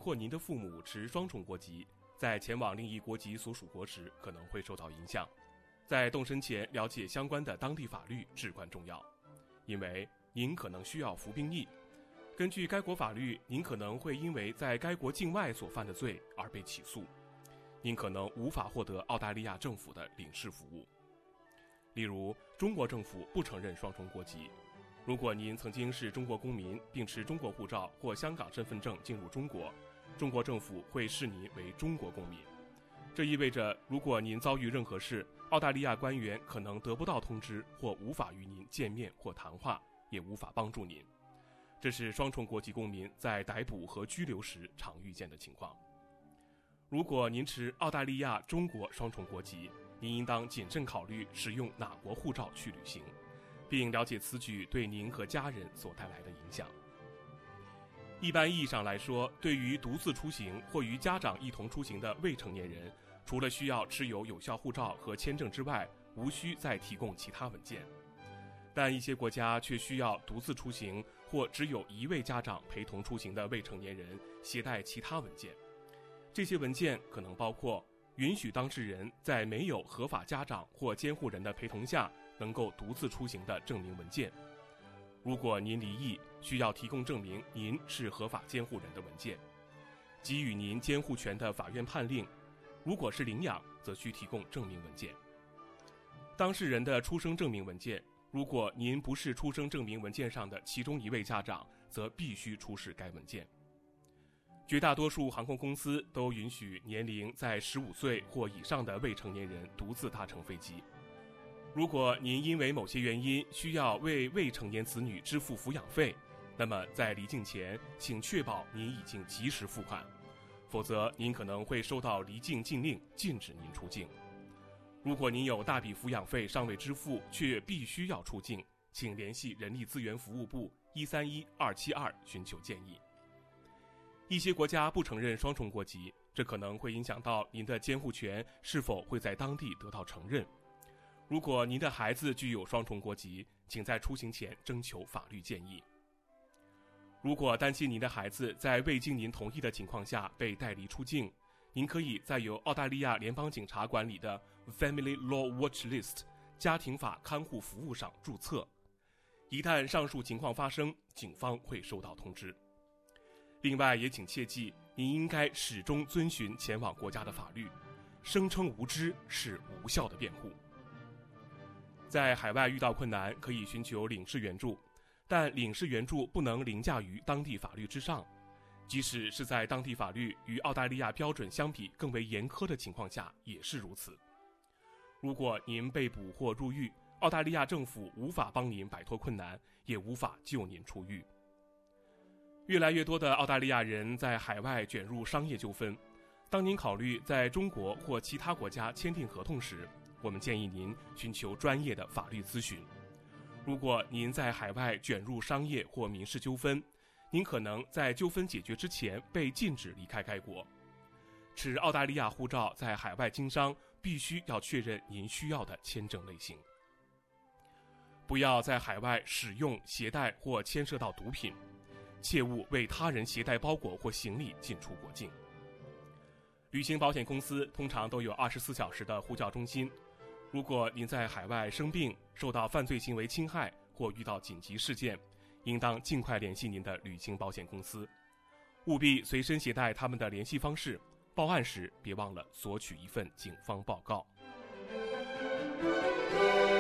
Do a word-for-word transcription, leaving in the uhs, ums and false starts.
或您的父母持双重国籍，在前往另一国籍所属国时可能会受到影响。在动身前了解相关的当地法律至关重要，因为您可能需要服兵役。根据该国法律，您可能会因为在该国境外所犯的罪而被起诉，您可能无法获得澳大利亚政府的领事服务。例如，中国政府不承认双重国籍。如果您曾经是中国公民，并持中国护照或香港身份证进入中国，中国政府会视您为中国公民。这意味着，如果您遭遇任何事，澳大利亚官员可能得不到通知，或无法与您见面或谈话，也无法帮助您。这是双重国籍公民在逮捕和拘留时常遇见的情况。如果您持澳大利亚、中国双重国籍，您应当谨慎考虑使用哪国护照去旅行，并了解此举对您和家人所带来的影响。一般意义上来说，对于独自出行或与家长一同出行的未成年人，除了需要持有有效护照和签证之外，无需再提供其他文件。但一些国家却需要独自出行或只有一位家长陪同出行的未成年人携带其他文件。这些文件可能包括允许当事人在没有合法家长或监护人的陪同下能够独自出行的证明文件。如果您离异，需要提供证明您是合法监护人的文件。给予您监护权的法院判令，如果是领养，则需提供证明文件。当事人的出生证明文件，如果您不是出生证明文件上的其中一位家长，则必须出示该文件。绝大多数航空公司都允许年龄在十五岁或以上的未成年人独自搭乘飞机。如果您因为某些原因需要为未成年子女支付抚养费，那么在离境前，请确保您已经及时付款，否则您可能会收到离境禁令，禁止您出境。如果您有大笔抚养费尚未支付，却必须要出境，请联系人力资源服务部一三一二七二寻求建议。一些国家不承认双重国籍，这可能会影响到您的监护权是否会在当地得到承认。如果您的孩子具有双重国籍，请在出行前征求法律建议。如果担心您的孩子在未经您同意的情况下被带离出境，您可以在由澳大利亚联邦警察管理的 Family Law Watch List 家庭法看护服务上注册。一旦上述情况发生，警方会收到通知。另外，也请切记，您应该始终遵循前往国家的法律，声称无知是无效的辩护。在海外遇到困难，可以寻求领事援助，但领事援助不能凌驾于当地法律之上。即使是在当地法律与澳大利亚标准相比更为严苛的情况下也是如此。如果您被捕或入狱，澳大利亚政府无法帮您摆脱困难，也无法救您出狱。越来越多的澳大利亚人在海外卷入商业纠纷。当您考虑在中国或其他国家签订合同时，我们建议您寻求专业的法律咨询。如果您在海外卷入商业或民事纠纷，您可能在纠纷解决之前被禁止离开该国。持澳大利亚护照在海外经商，必须要确认您需要的签证类型。不要在海外使用、携带或牵涉到毒品，切勿为他人携带包裹或行李进出国境。旅行保险公司通常都有二十四小时的呼叫中心。如果您在海外生病、受到犯罪行为侵害或遇到紧急事件，应当尽快联系您的旅行保险公司，务必随身携带他们的联系方式，报案时别忘了索取一份警方报告。